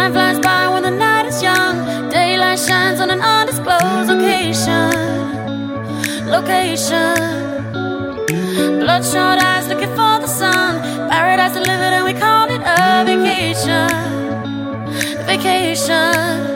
Time flies by when the night is young. Daylight shines on an undisclosed location. Bloodshot eyes looking for the sun. Paradise delivered and we call it a vacation. Vacation.